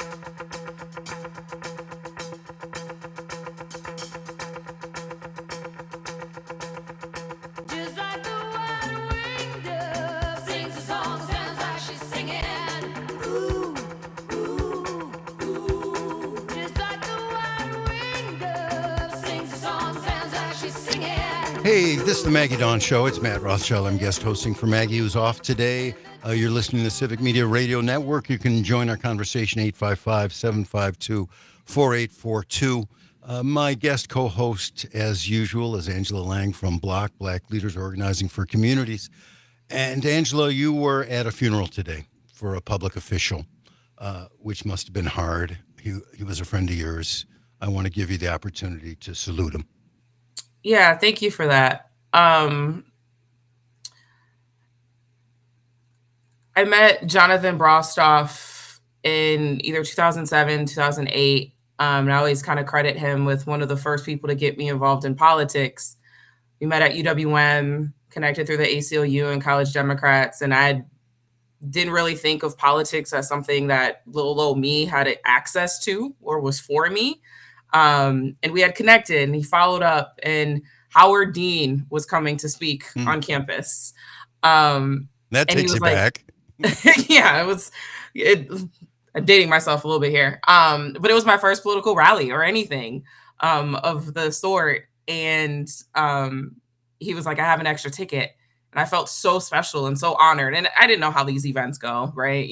Just like the white-winged dove sings a song, sounds like she's singing. Ooh, ooh, ooh. Just like the white-winged dove sings a song, sounds like she's singing. Hey, this is the Maggie Dawn Show. It's Matt Rothschild. I'm guest hosting for Maggie, who's off today. You're listening to the Civic Media Radio Network. You can join our conversation, 855-752-4842. My guest co-host, as usual, is Angela Lang from Block, Black Leaders Organizing for Communities. And Angela, you were at a funeral today for a public official, which must have been hard. He was a friend of yours. I want to give you the opportunity to salute him. Yeah, thank you for that. I met Jonathan Brostoff in either 2007, 2008. And I always kind of credit him with one of the first people to get me involved in politics. We met at UWM, connected through the ACLU and College Democrats, and I didn't really think of politics as something that little old me had access to or was for me. And we had connected, and he followed up, and Howard Dean was coming to speak on campus. That takes you back. Yeah, I'm dating myself a little bit here. But it was my first political rally or anything of the sort. And he was like, I have an extra ticket. And I felt so special and so honored. And I didn't know how these events go, right?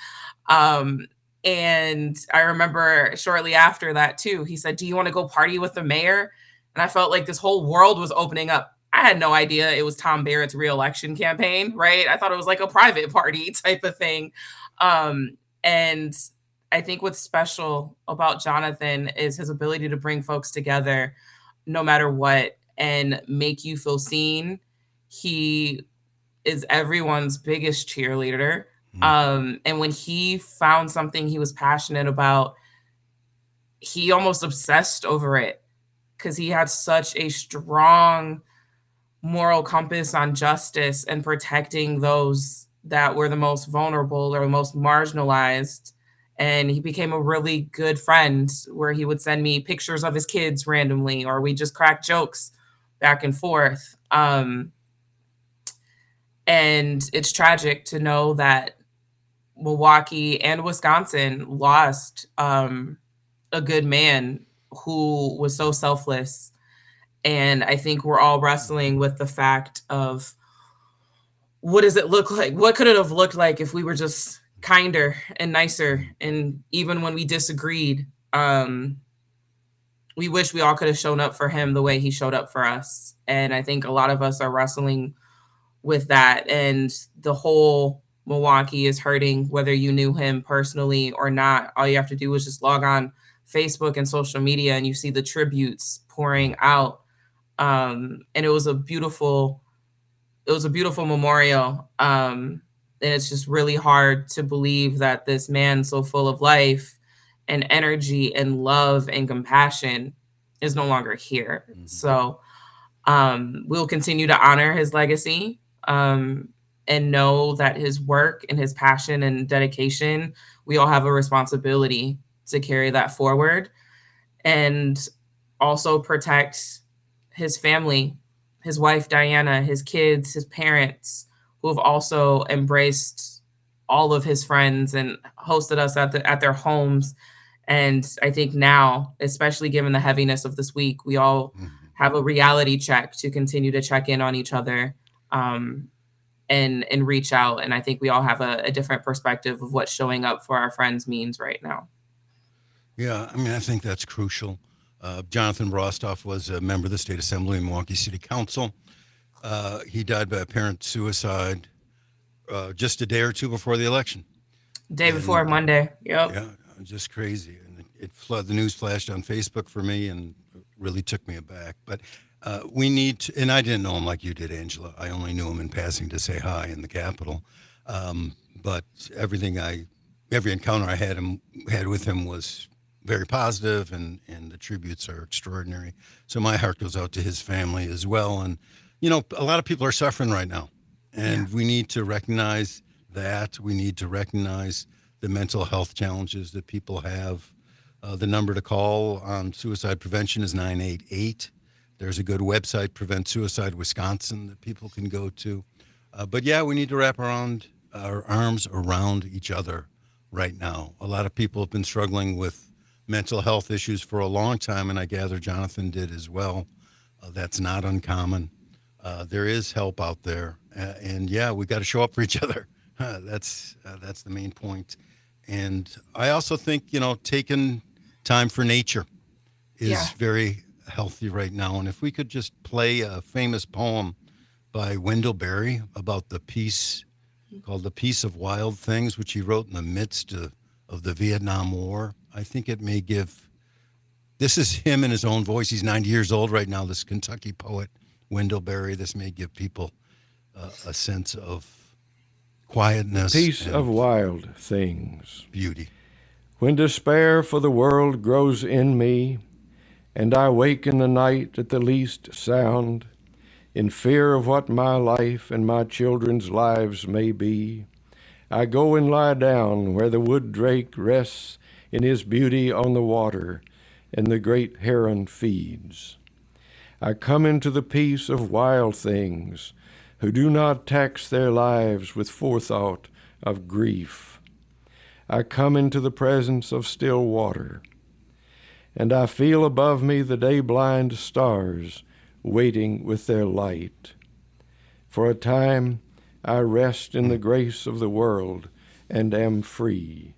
And I remember shortly after that, too, he said, do you want to go party with the mayor? And I felt like this whole world was opening up. I had no idea it was Tom Barrett's reelection campaign, right? I thought it was like a private party type of thing. And I think what's special about Jonathan is his ability to bring folks together no matter what and make you feel seen. He is everyone's biggest cheerleader. And when he found something he was passionate about, he almost obsessed over it because he had such a strong moral compass on justice and protecting those that were the most vulnerable or most marginalized. And he became a really good friend where he would send me pictures of his kids randomly, or we just crack jokes back and forth. And it's tragic to know that Milwaukee and Wisconsin lost a good man who was so selfless. And I think we're all wrestling with the fact of what does it look like? What could it have looked like if we were just kinder and nicer? And even when we disagreed, we wish we all could have shown up for him the way he showed up for us. And I think a lot of us are wrestling with that. And the whole Milwaukee is hurting, whether you knew him personally or not. All you have to do is just log on Facebook and social media and you see the tributes pouring out. And it was a beautiful memorial. And it's just really hard to believe that this man so full of life and energy and love and compassion is no longer here. So we'll continue to honor his legacy and know that his work and his passion and dedication, we all have a responsibility to carry that forward and also protect his family, his wife, Diana, his kids, his parents, who have also embraced all of his friends and hosted us at their homes. And I think now, especially given the heaviness of this week, we all have a reality check to continue to check in on each other and reach out. And I think we all have a different perspective of what showing up for our friends means right now. Yeah, I mean, I think that's crucial. Jonathan Brostoff was a member of the State Assembly and Milwaukee City Council. He died by apparent suicide just a day or two before the election. Day before Monday. Yep. Yeah, just crazy. And the news flashed on Facebook for me and really took me aback. But we need to, and I didn't know him like you did, Angela. I only knew him in passing to say hi in the Capitol. But every encounter I had with him was very positive, and the tributes are extraordinary. So my heart goes out to his family as well. And, you know, a lot of people are suffering right now, and we need to recognize that. We need to recognize the mental health challenges that people have. The number to call on suicide prevention is 988. There's a good website, Prevent Suicide Wisconsin, that people can go to. But yeah, we need to wrap around our arms around each other right now. A lot of people have been struggling with mental health issues for a long time, and I gather Jonathan did as well. That's not uncommon. There is help out there, and yeah, we got to show up for each other. That's the main point. And I also think, taking time for nature is Yeah. very healthy right now. And if we could just play a famous poem by Wendell Berry about the peace, called The Peace of Wild Things, which he wrote in the midst of the Vietnam War, I think it may give, this is him in his own voice. He's 90 years old right now, this Kentucky poet, Wendell Berry. This may give people a sense of quietness Peace and of wild things. beauty. When despair for the world grows in me, and I wake in the night at the least sound, in fear of what my life and my children's lives may be, I go and lie down where the wood drake rests in his beauty on the water, and the great heron feeds. I come into the peace of wild things, who do not tax their lives with forethought of grief. I come into the presence of still water, and I feel above me the day-blind stars waiting with their light. For a time I rest in the grace of the world and am free.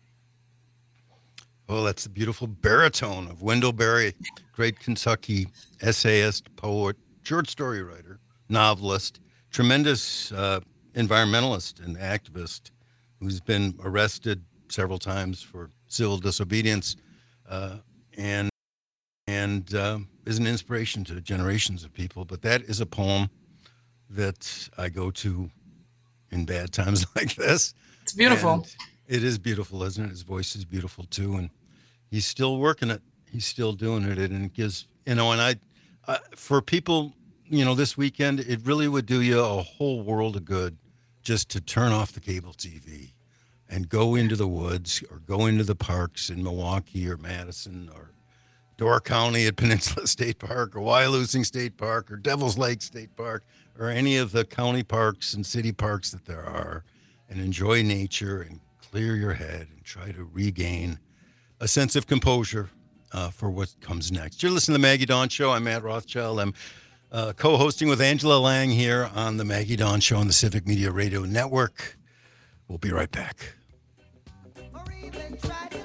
Oh, that's the beautiful baritone of Wendell Berry, great Kentucky essayist, poet, short story writer, novelist, tremendous environmentalist and activist who's been arrested several times for civil disobedience and is an inspiration to generations of people. But that is a poem that I go to in bad times like this. It's beautiful. And it is beautiful, isn't it? His voice is beautiful too, and he's still working it. He's still doing it, and it gives, and I for people, this weekend, it really would do you a whole world of good just to turn off the cable TV and go into the woods or go into the parks in Milwaukee or Madison or Door County at Peninsula State Park or Wyalusing State Park or Devil's Lake State Park or any of the county parks and city parks that there are, and enjoy nature and clear your head and try to regain a sense of composure for what comes next. You're listening to the Maggie Dawn Show. I'm Matt Rothschild. I'm co-hosting with Angela Lang here on the Maggie Dawn Show on the Civic Media Radio Network. We'll be right back. Or even try to